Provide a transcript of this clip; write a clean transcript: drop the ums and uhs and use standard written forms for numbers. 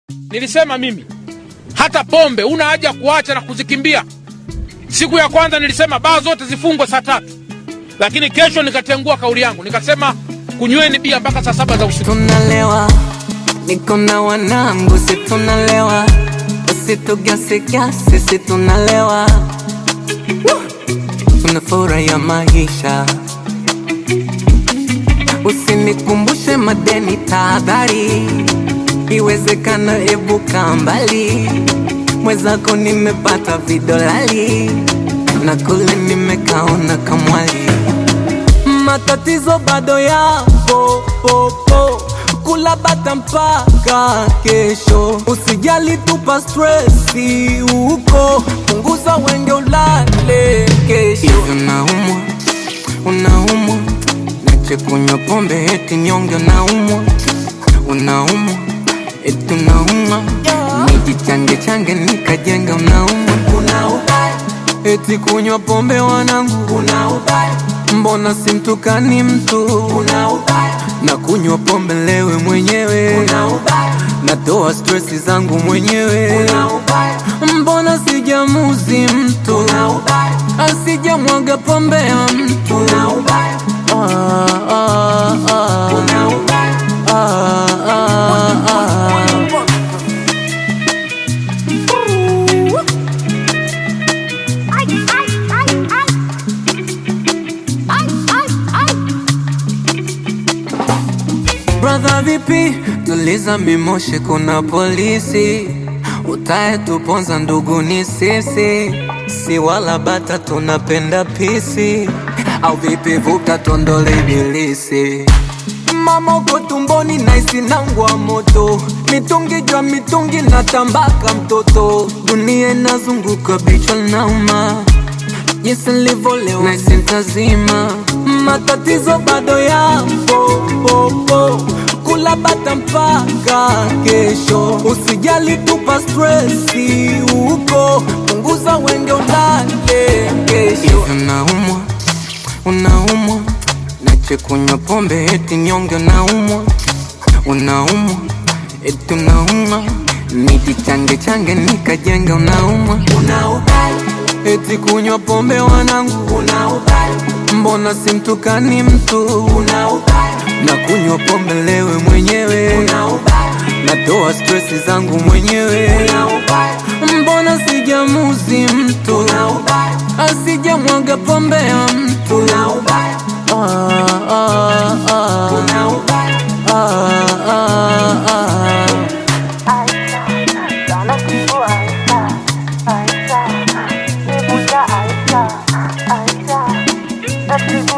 Nilisema mimi hata pombe una haja kuacha na kuzikimbia. Siku ya kwanza nilisema baa zote zifungwe saa 3. Lakini kesho nikatengua kauli yangu. Nikasema kunyweni bia mpaka saa 7 za usiku. Tunalewa, niko na wanangu, si tunalewa. Usitugase gase, si tunalewa. Tunafurahia maisha. Usinikumbushe madeni tahadhari. Iwezekana ebuka mbali. Mwezako nimepata vidolali. Na kule nimekaona kamwali. Matatizo bado yapo popo. Kula bata mpaka kesho. Usijali tupa stressi huko. Punguza wenge ulale kesho. Hivyo unaumwa. Nache kunywa pombe eti nyonge unaumwa. Eti unaumwa. Nijichange nikajenga unaumwa. Eti kunywa pombe wanangu. Mbona simtukani mtu. Na kunywa pombe lewe mwenyewe. Natoa stressi zangu mwenyewe. Mbona sijamuzi mtu. Asijamwaga pombe ya mtu. Brother vipi, tuliza mimoshe kuna polisi. Utae tuponza ndugu ni sisi. Si wala bata tunapenda pisi. Au vipi vuka tondole ibilisi. Mama uko tumboni na isi nangwa moto. Mitungi jwa mitungi na tambaka mtoto. Dunia inazunguka bichwa nauma. Jinsi nilivolewa na isi ntazima. Matatizo bado yapo popo. Kula bata mpaka kesho. Usijali tupa stressi huko. Punguza wenge ulale kesho. Hivyo unaumwa. Nache kunywa pombe eti nyonge unaumwa. Eti unaumwa. Nijichange nikajenga unaumwa. Eti kunywa pombe wanangu. Mbona simtukani mtu. Na kunywa pombe lewe mwenyewe. Natoa stressi zangu mwenyewe. Mbona sijamuzi mtu. Asijamwaga pombe ya mtu. Aisha,